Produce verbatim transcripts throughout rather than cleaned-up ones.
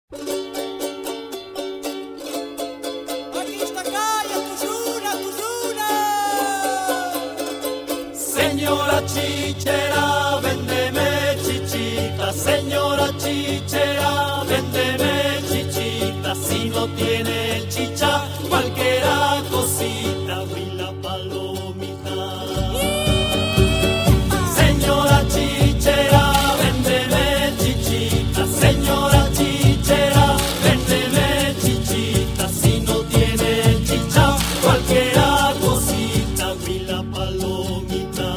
Señora chichera, véndeme chichita. Señora chichera, véndeme chichita. Si no tiene chicha, cualquiera cosita, huila palomita. Señora chichera, véndeme chichita. Señora chichera, véndeme chichita. Si no tiene chicha, cualquiera cosita, huila palomita.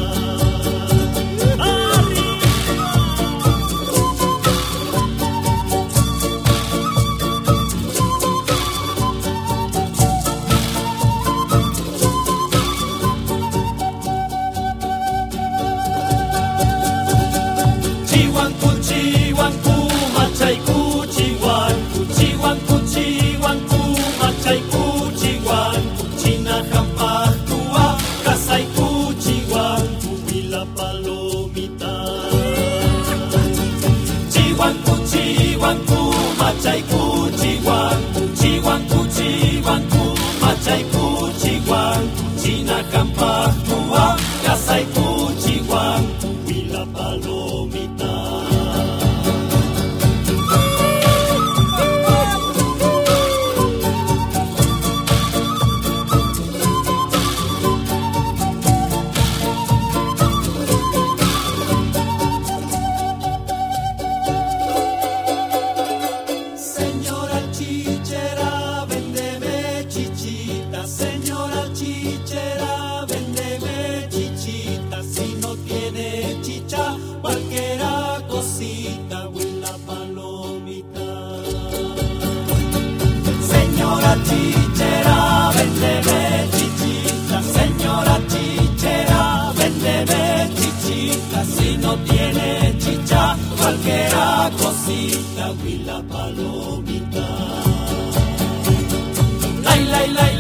Chihuancu, chihuancu, machaicu, chihuancu, chihuancu, chihuancu, machaicu, chihuancu, chinajampajtua, casaicu, chihuancu, huila palomita. Chihuancu, chihuancu, machaicu, chihuancu, chihuancu, chihuancu, machaicu, chihuancu, chinajampajtua, casaicu, chihuancu, huila palomita. Señora chichera, véndeme chichita. Señora chichera, véndeme chichita. Si no tiene chicha, cualquiera cosita, huila palomita. Señora chichera, véndeme chichita. Señora chichera, véndeme chichita. Si no tiene chicha, cualquiera cosita, huila palomita. Lai, lai, lai.